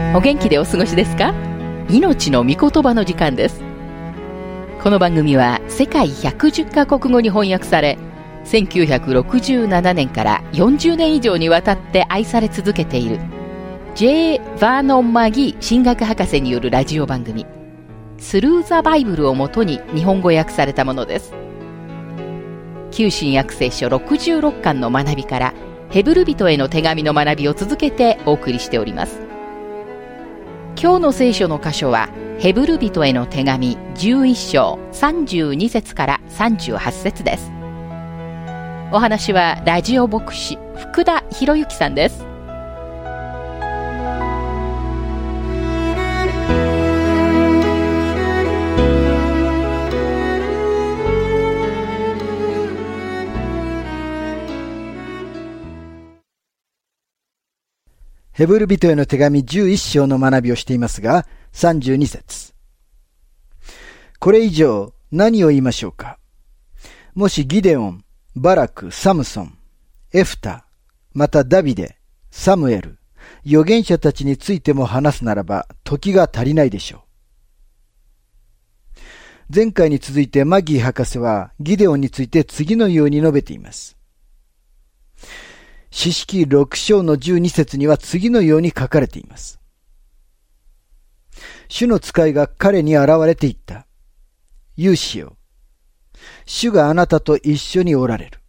お元気でお過ごしですか？命の御言葉の時間です。この番組は世界110カ国語に翻訳され、1967年から40年以上にわたって愛され続けている J. バーノン・マギー神学博士によるラジオ番組スルー・ザ・バイブルをもとに日本語訳されたものです。旧新約聖書66巻の学びからヘブル人への手紙の学びを続けてお送りしております。今日の聖書の箇所はヘブル人への手紙11章32節から38節です。お話はラジオ牧師福田博之さんです。 ヘブル人への手紙11章の学びをしていますが、32節。これ以上何を言いましょうか。もしギデオン、バラク、サムソン、エフタ、またダビデ、サムエル、預言者たちについても話すならば、時が足りないでしょう。前回に続いてマギー博士はギデオンについて次のように述べています。詩式6章の12節には次のように書かれています。主の使いが彼に現れていった。勇士よ。主があなたと一緒におられる。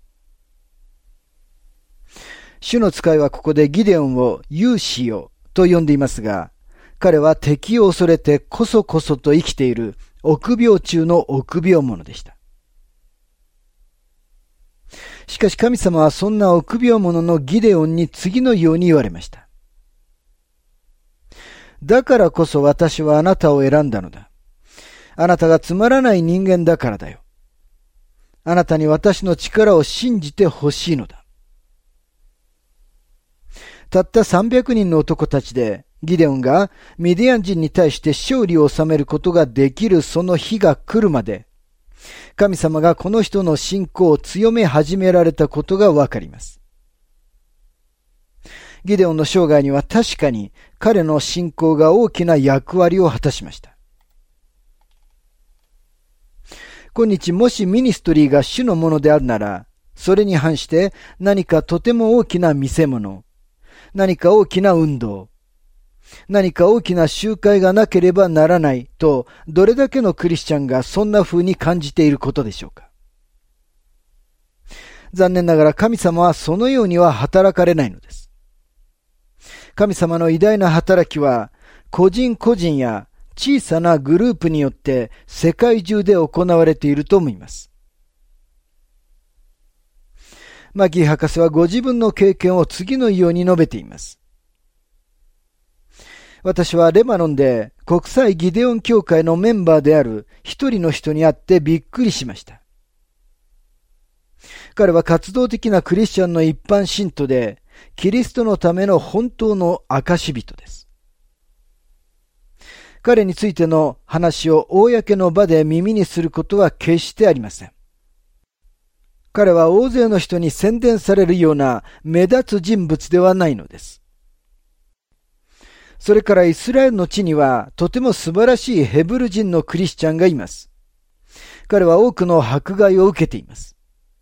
主の使いはここでギデオンを勇士よと呼んでいますが、彼は敵を恐れてこそこそと生きている臆病中の臆病者でした。しかし神様はそんな臆病者のギデオンに次のように言われました。だからこそ私はあなたを選んだのだ。あなたがつまらない人間だからだよ。あなたに私の力を信じてほしいのだ。たった300人の男たちでギデオンがミディアン人に対して勝利を収めることができるその日が来るまで、神様がこの人の信仰を強め始められたことがわかります。ギデオンの生涯には確かに彼の信仰が大きな役割を果たしました。今日もしミニストリーが主のものであるなら、それに反して何かとても大きな見せ物、何か大きな運動、何か大きな集会がなければならないと、どれだけのクリスチャンがそんな風に感じていることでしょうか。残念ながら神様はそのようには働かれないのです。神様の偉大な働きは、個人個人や小さなグループによって世界中で行われていると思います。マギー博士はご自分の経験を次のように述べています。私はレバノンで国際ギデオン協会のメンバーである一人の人に会ってびっくりしました。彼は活動的なクリスチャンの一般信徒で、キリストのための本当の証人です。彼についての話を公の場で耳にすることは決してありません。彼は大勢の人に宣伝されるような目立つ人物ではないのです。それからイスラエルの地にはとても素晴らしいヘブル人のクリスチャンがいます。彼は多くの迫害を受けています。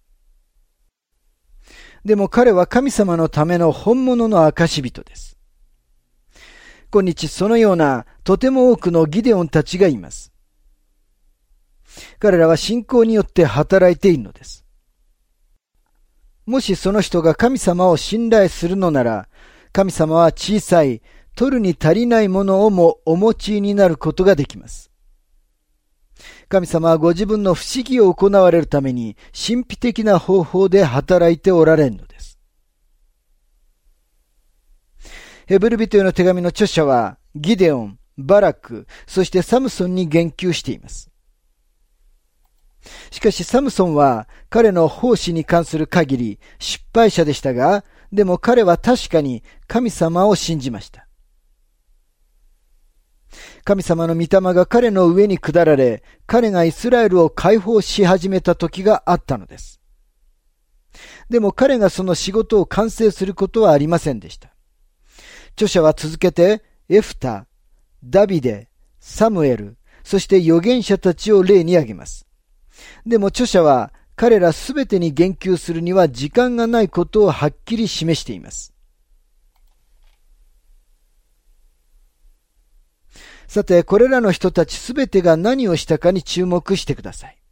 でも彼は神様のための本物の証人です。今日そのようなとても多くのギデオンたちがいます。彼らは信仰によって働いているのです。もしその人が神様を信頼するのなら、神様は小さい取るに足りないものをもお持ちになることができます。神様はご自分の不思議を行われるために神秘的な方法で働いておられるのです。ヘブル人への手紙の著者はギデオン、バラク、そしてサムソンに言及しています。しかしサムソンは彼の奉仕に関する限り失敗者でしたが、でも彼は確かに神様を信じました。神様の御霊が彼の上に下られ、彼がイスラエルを解放し始めた時があったのです。でも彼がその仕事を完成することはありませんでした。著者は続けて、 エフタ、ダビデ、サムエル、そして預言者たちを例に挙げます。でも著者は彼らすべてに言及するには時間がないことをはっきり示しています。さて、これらの人たちすべてが何をしたかに注目してください。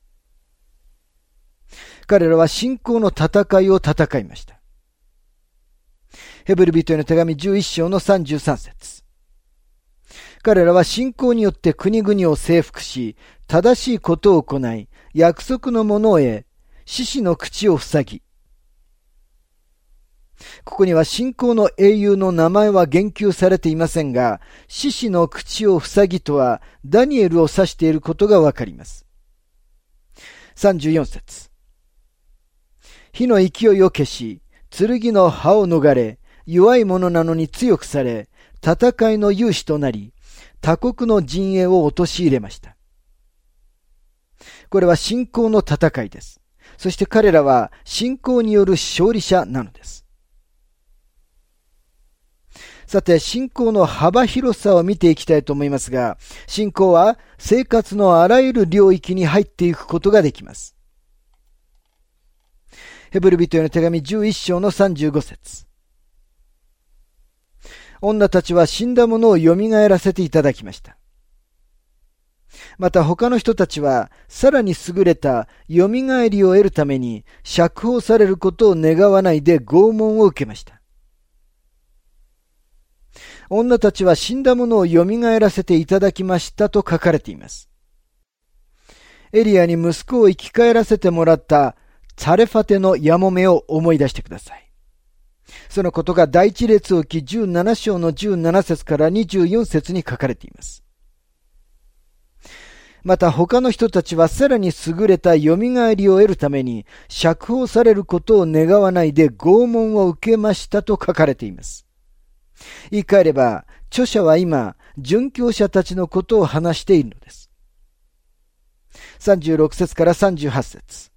彼らは信仰の戦いを戦いました。ヘブル人への手紙11章の33節。彼らは信仰によって国々を征服し、正しいことを行い、約束のものを得、獅子の口を塞ぎ。ここには信仰の英雄の名前は言及されていませんが、獅子の口を塞ぎとはダニエルを指していることがわかります。34節。火の勢いを消し、剣の刃を逃れ、弱い者なのに強くされ、戦いの勇士となり、他国の陣営を陥れました。これは信仰の戦いです。そして彼らは信仰による勝利者なのです。さて、信仰の幅広さを見ていきたいと思いますが、信仰は生活のあらゆる領域に入っていくことができます。ヘブル人への手紙11章の35節。女たちは死んだ者を蘇らせていただきました。また他の人たちはさらに優れた蘇りを得るために釈放されることを願わないで拷問を受けました。女たちは死んだ者を蘇らせていただきましたと書かれています。エリアに息子を生き返らせてもらったツレファテのやもめを思い出してください。そのことが第一列王記17章の17節から24節に書かれています。また他の人たちはさらに優れた蘇りを得るために釈放されることを願わないで拷問を受けましたと書かれています。言い換えれば、著者は今、殉教者たちのことを話しているのです。36節から38節。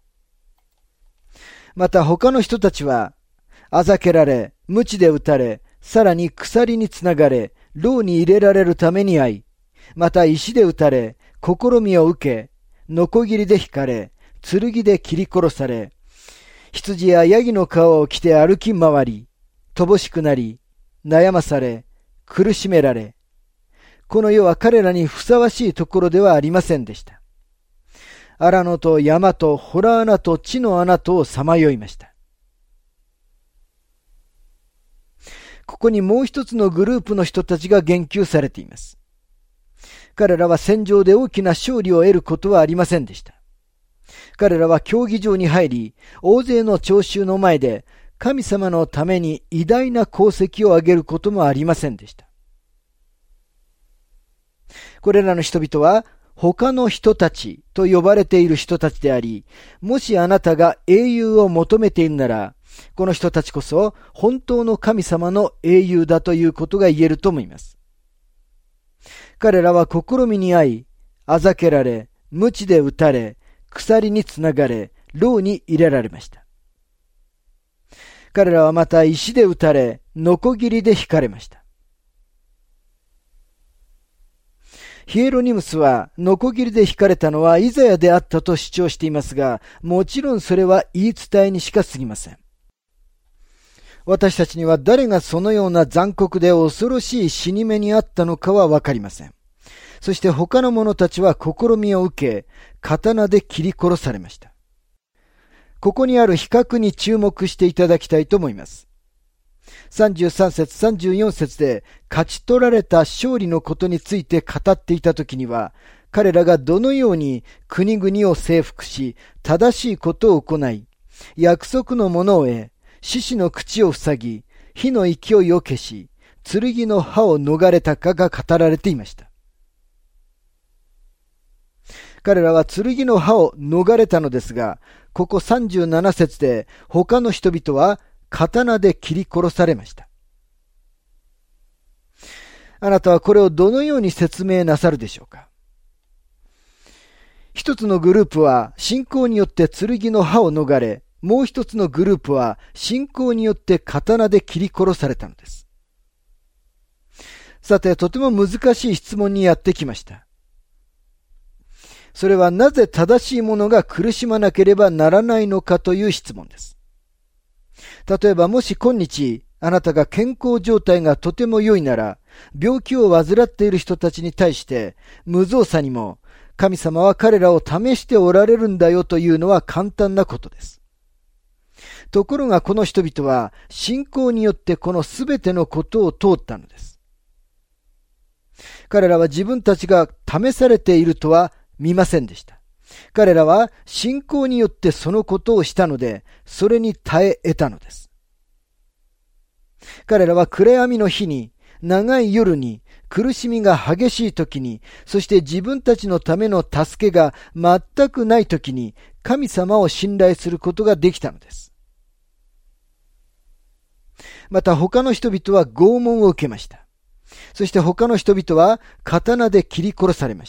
また他の人たちは、あざけられ、鞭で打たれ、さらに鎖につながれ、牢に入れられるために遭い、また石で打たれ、試みを受け、ノコギリで引かれ、剣で切り殺され、羊やヤギの皮を着て歩き回り、乏しくなり、悩まされ、苦しめられ、この世は彼らにふさわしいところではありませんでした。荒野と山と洞穴と地の穴とをさまよいました。ここにもう一つのグループの人たちが言及されています。彼らは戦場で大きな勝利を得ることはありませんでした。彼らは競技場に入り、大勢の聴衆の前で神様のために偉大な功績を上げることもありませんでした。これらの人々は他の人たちと呼ばれている人たちであり、もしあなたが英雄を求めているなら、この人たちこそ本当の神様の英雄だということが言えると思います。彼らは試みに遭い、あざけられ、鞭で打たれ、鎖につながれ、牢に入れられました。彼らはまた石で打たれ、ノコギリで引かれました。ヒエロニムスはノコギリで引かれたのはイザヤであったと主張していますが、もちろんそれは言い伝えにしか過ぎません。私たちには誰がそのような残酷で恐ろしい死に目にあったのかはわかりません。そして他の者たちは試みを受け、刀で切り殺されました。ここにある比較に注目していただきたいと思います。33節34節で勝ち取られた勝利のことについて語っていたときには、彼らがどのように国々を征服し、正しいことを行い、約束のものを得、獅子の口を塞ぎ、火の勢いを消し、剣の刃を逃れたかが語られていました。彼らは剣の刃を逃れたのですが、ここ37節で他の人々は刀で切り殺されました。あなたはこれをどのように説明なさるでしょうか。一つのグループは信仰によって剣の刃を逃れ、もう一つのグループは信仰によって刀で切り殺されたのです。 さて、とても難しい質問にやってきました。それはなぜ正しいものが苦しまなければならないのかという質問です。例えば、もし今日、あなたが健康状態がとても良いなら、病気を患っている人たちに対して、無造作にも、神様は彼らを試しておられるんだよというのは簡単なことです。ところがこの人々は、信仰によってこのすべてのことを通ったのです。彼らは自分たちが試されているとは見ませんでした。彼らは信仰によってそのことをしたので、それに耐え得たのです。彼らは暗闇の日に、長い夜に、苦しみが激しい時に、そして自分たちのための助けが全くない時に、神様を信頼することができたのです。また他の人々は拷問を受けました。そして他の人々は刀で切り殺されました。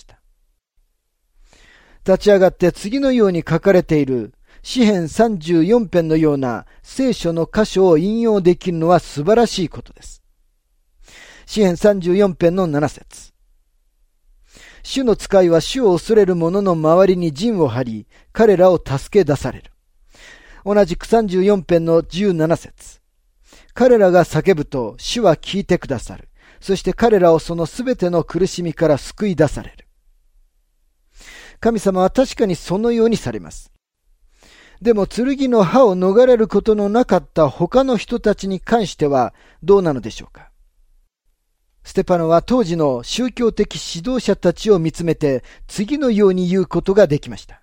立ち上がって次のように書かれている詩編34編のような聖書の箇所を引用できるのは素晴らしいことです。詩編34編の7節。主の使いは主を恐れる者の周りに陣を張り、彼らを助け出される。同じく34編の17節。彼らが叫ぶと主は聞いてくださる。そして彼らをそのすべての苦しみから救い出される。神様は確かにそのようにされます。でも剣の刃を逃れることのなかった他の人たちに関してはどうなのでしょうか。ステパノは当時の宗教的指導者たちを見つめて次のように言うことができました。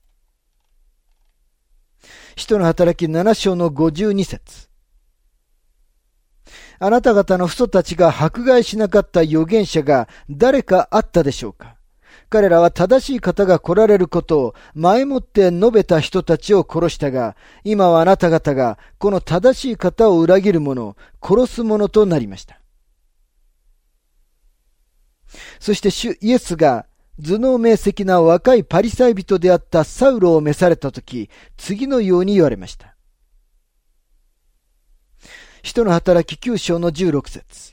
使徒の働き7章の52節。あなた方の父祖たちが迫害しなかった預言者が誰かあったでしょうか。彼らは正しい方が来られることを前もって述べた人たちを殺したが、今はあなた方がこの正しい方を裏切る者、殺す者となりました。そして主イエスが頭脳明晰な若いパリサイ人であったサウロを召されたとき、次のように言われました。使徒の働き9章の16節。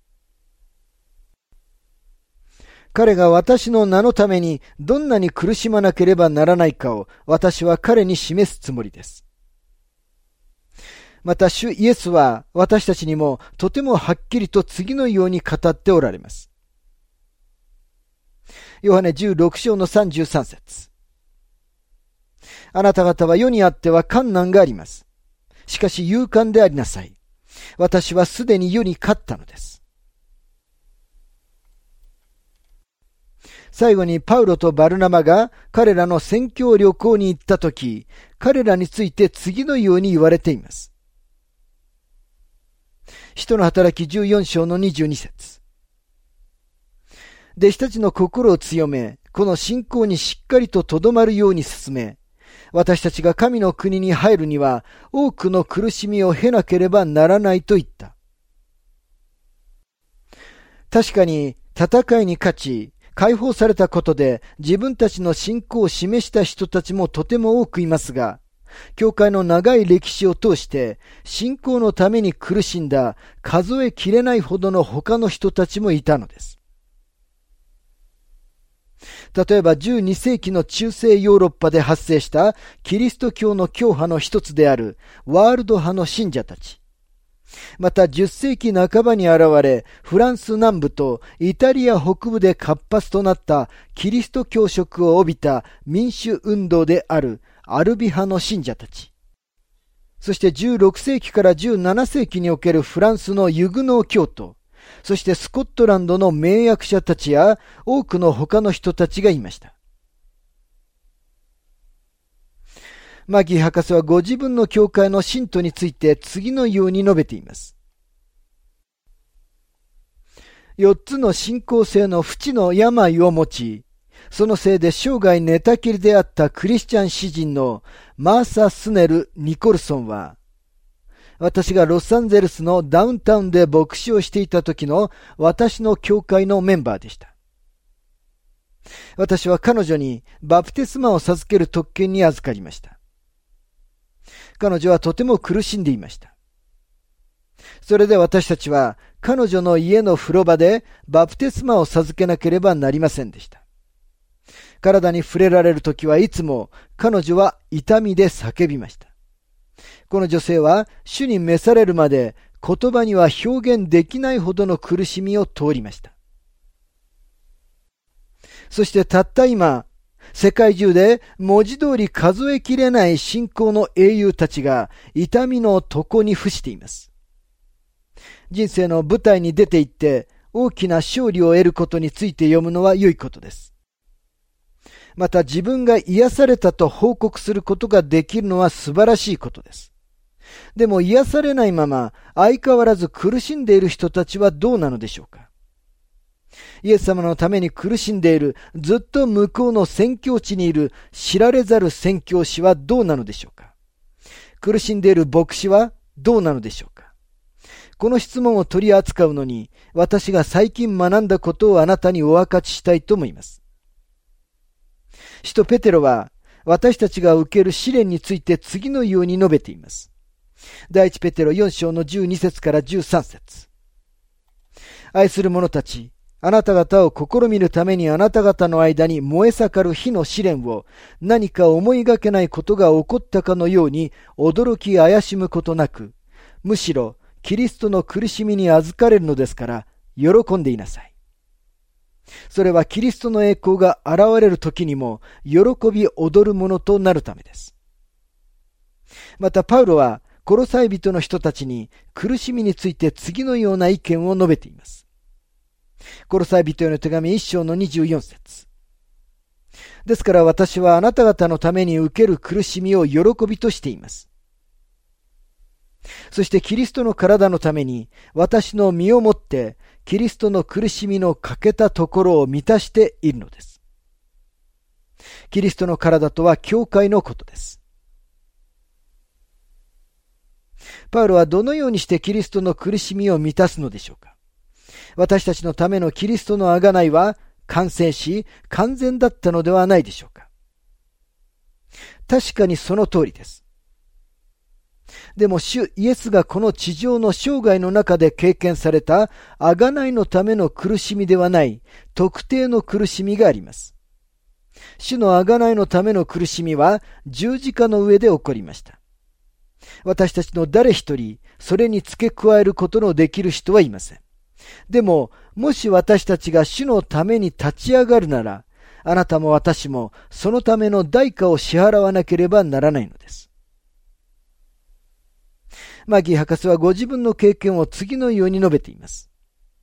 彼が私の名のためにどんなに苦しまなければならないかを私は彼に示すつもりです。また主イエスは私たちにもとてもはっきりと次のように語っておられます。ヨハネ16章の33節。あなた方は世にあっては困難があります。しかし勇敢でありなさい。私はすでに世に勝ったのです。最後にパウロとバルナバが彼らの宣教旅行に行ったとき、彼らについて次のように言われています。使徒の働き14章の22節。弟子たちの心を強め、この信仰にしっかりと留まるように進め、私たちが神の国に入るには多くの苦しみを経なければならないと言った。確かに戦いに勝ち、解放されたことで自分たちの信仰を示した人たちもとても多くいますが、教会の長い歴史を通して信仰のために苦しんだ数えきれないほどの他の人たちもいたのです。例えば12世紀の中世ヨーロッパで発生したキリスト教の教派の一つであるワールド派の信者たち。また10世紀半ばに現れ、フランス南部とイタリア北部で活発となったキリスト教色を帯びた民主運動であるアルビ派の信者たち。そして16世紀から17世紀におけるフランスのユグノー教徒、そしてスコットランドの名役者たちや多くの他の人たちがいました。マギー博士はご自分の教会の信徒について次のように述べています。4つの信仰性の不治の病を持ち、そのせいで生涯寝たきりであったクリスチャン詩人のマーサ・スネル・ニコルソンは、私がロサンゼルスのダウンタウンで牧師をしていた時の私の教会のメンバーでした。私は彼女にバプテスマを授ける特権に預かりました。彼女はとても苦しんでいました。 それで私たちは彼女の家の風呂場でバプテスマを授けなければなりませんでした。体に触れられるときはいつも彼女は痛みで叫びました。この女性は主に召されるまで言葉には表現できないほどの苦しみを通りました。そしてたった今、世界中で文字通り数えきれない信仰の英雄たちが痛みの床に伏しています。人生の舞台に出て行って大きな勝利を得ることについて読むのは良いことです。また自分が癒されたと報告することができるのは素晴らしいことです。でも癒されないまま相変わらず苦しんでいる人たちはどうなのでしょうか。イエス様のために苦しんでいる、ずっと向こうの宣教地にいる知られざる宣教師はどうなのでしょうか。苦しんでいる牧師はどうなのでしょうか。この質問を取り扱うのに、私が最近学んだことをあなたにお分かちしたいと思います。使徒ペテロは私たちが受ける試練について次のように述べています。第一ペテロ4章の12節から13節。愛する者たち、あなた方を試みるためにあなた方の間に燃え盛る火の試練を何か思いがけないことが起こったかのように驚き怪しむことなく、むしろキリストの苦しみに預かれるのですから喜んでいなさい。それはキリストの栄光が現れる時にも喜び踊るものとなるためです。またパウロはコロサイ人の人たちに苦しみについて次のような意見を述べています。コロサイ人への手紙1章の24節。ですから私はあなた方のために受ける苦しみを喜びとしています。そしてキリストの体のために私の身をもってキリストの苦しみの欠けたところを満たしているのです。キリストの体とは教会のことです。パウロはどのようにしてキリストの苦しみを満たすのでしょうか。私たちのためのキリストの贖いは完成し完全だったのではないでしょうか。確かにその通りです。でも主イエスがこの地上の生涯の中で経験された贖いのための苦しみではない特定の苦しみがあります。主の贖いのための苦しみは十字架の上で起こりました。私たちの誰一人それに付け加えることのできる人はいません。でももし私たちが主のために立ち上がるなら、あなたも私もそのための代価を支払わなければならないのです。マギー博士はご自分の経験を次のように述べています。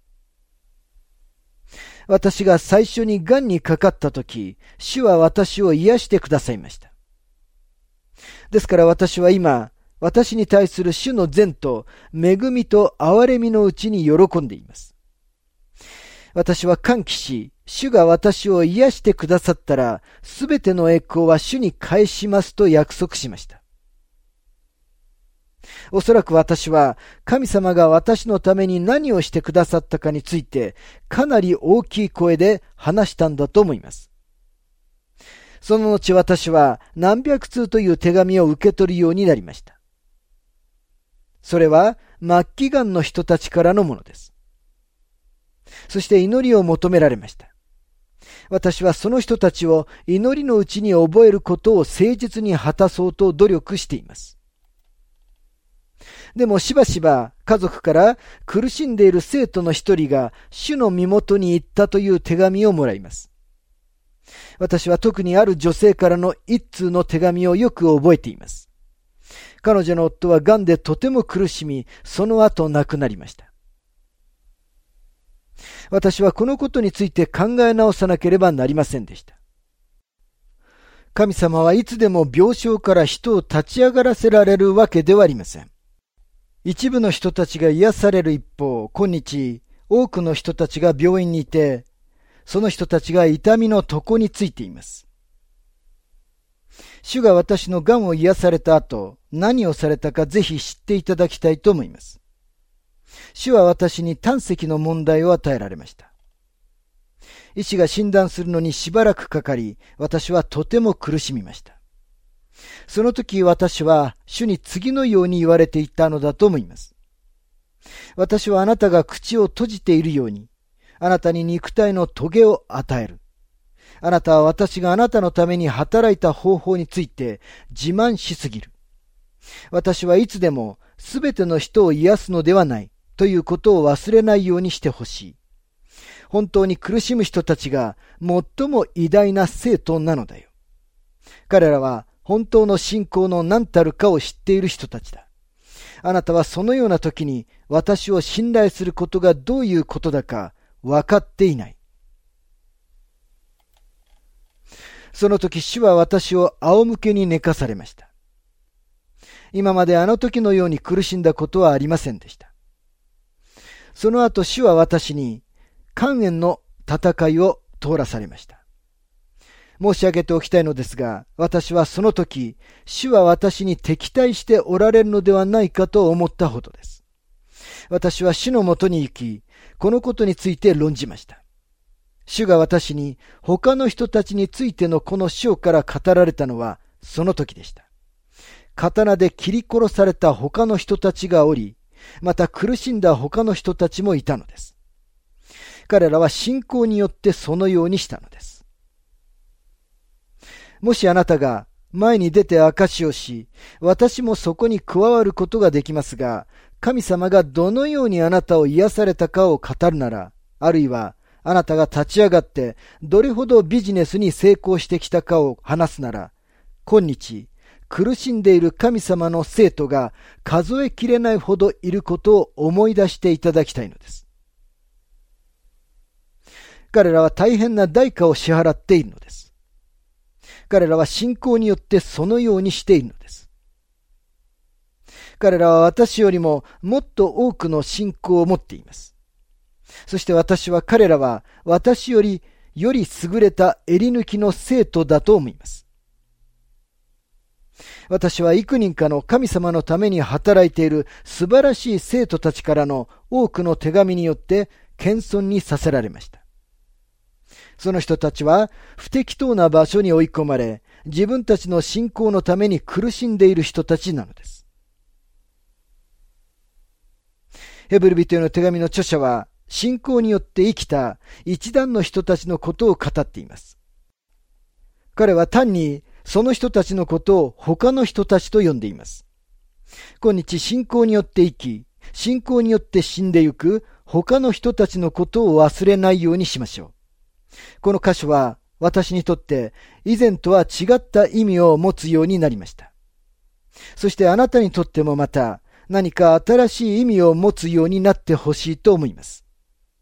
私が最初に癌にかかったとき、主は私を癒してくださいました。ですから私は今、私に対する主の善と恵みと憐れみのうちに喜んでいます。私は歓喜し、主が私を癒してくださったら、すべての栄光は主に返しますと約束しました。おそらく私は神様が私のために何をしてくださったかについてかなり大きい声で話したんだと思います。その後私は何百通という手紙を受け取るようになりました。それは末期がんの人たちからのものです。そして祈りを求められました。私はその人たちを祈りのうちに覚えることを誠実に果たそうと努力しています。でもしばしば家族から苦しんでいる生徒の一人が主の身元に行ったという手紙をもらいます。私は特にある女性からの一通の手紙をよく覚えています。彼女の夫は癌でとても苦しみ、その後亡くなりました。私はこのことについて考え直さなければなりませんでした。神様はいつでも病床から人を立ち上がらせられるわけではありません。一部の人たちが癒される一方、今日多くの人たちが病院にいて、その人たちが痛みの床についています。主が私の癌を癒された後、何をされたかぜひ知っていただきたいと思います。主は私に胆石の問題を与えられました。医師が診断するのにしばらくかかり、私はとても苦しみました。その時私は主に次のように言われていたのだと思います。 私はあなたが口を閉じているように、あなたに肉体のトゲを与える。あなたは私があなたのために働いた方法について自慢しすぎる。私はいつでもすべての人を癒すのではないということを忘れないようにしてほしい。本当に苦しむ人たちが最も偉大な生徒なのだよ。彼らは本当の信仰の何たるかを知っている人たちだ。あなたはそのような時に私を信頼することがどういうことだか分かっていない。その時主は私を仰向けに寝かされました。今まであの時のように苦しんだことはありませんでした。その後主は私に肝炎の戦いを通らされました。申し上げておきたいのですが、私はその時、主は私に敵対しておられるのではないかと思ったほどです。私は主のもとに行き、このことについて論じました。主が私に他の人たちについてのこの書から語られたのはその時でした。刀で切り殺された他の人たちがおり、また苦しんだ他の人たちもいたのです。彼らは信仰によってそのようにしたのです。もしあなたが前に出て証しをし、私もそこに加わることができますが、神様がどのようにあなたを癒されたかを語るなら、あるいはあなたが立ち上がってどれほどビジネスに成功してきたかを話すなら、今日苦しんでいる神様の生徒が数えきれないほどいることを思い出していただきたいのです。彼らは大変な代価を支払っているのです。彼らは信仰によってそのようにしているのです。彼らは私よりももっと多くの信仰を持っています。そして私は彼らは私より優れた襟抜きの生徒だと思います。私は幾人かの神様のために働いている素晴らしい生徒たちからの多くの手紙によって謙遜にさせられました。その人たちは不適当な場所に追い込まれ、自分たちの信仰のために苦しんでいる人たちなのです。ヘブル人への手紙の著者は、信仰によって生きた一団の人たちのことを語っています。彼は単にその人たちのことを他の人たちと呼んでいます。今日信仰によって生き、信仰によって死んでゆく他の人たちのことを忘れないようにしましょう。この箇所は私にとって以前とは違った意味を持つようになりました。そしてあなたにとってもまた何か新しい意味を持つようになってほしいと思います。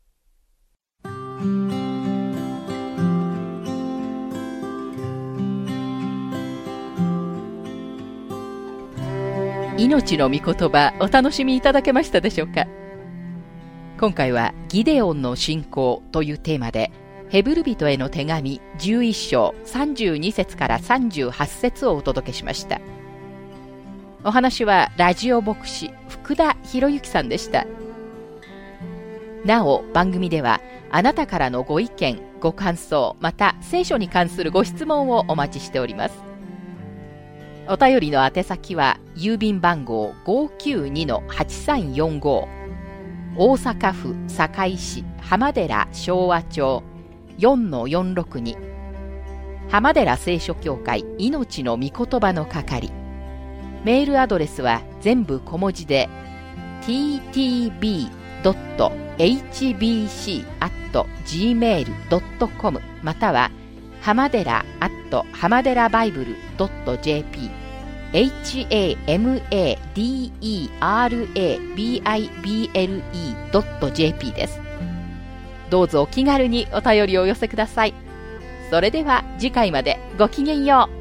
命の御言葉、お楽しみいただけましたでしょうか。今回はギデオンの信仰というテーマで、ヘブル人への手紙11章32節から38節をお届けしました。お話はラジオ牧師福田博之さんでした。なお番組ではあなたからのご意見ご感想、また聖書に関するご質問をお待ちしております。お便りの宛先は郵便番号 592-8345 大阪府堺市浜寺昭和町 4-462 浜寺聖書協会命の御言葉の係。メールアドレスは全部小文字で ttb.hbc@gmail.com または浜寺浜寺バイブル .jp hamaderabible.jp です。どうぞお気軽にお便りをお寄せください。それでは次回までごきげんよう。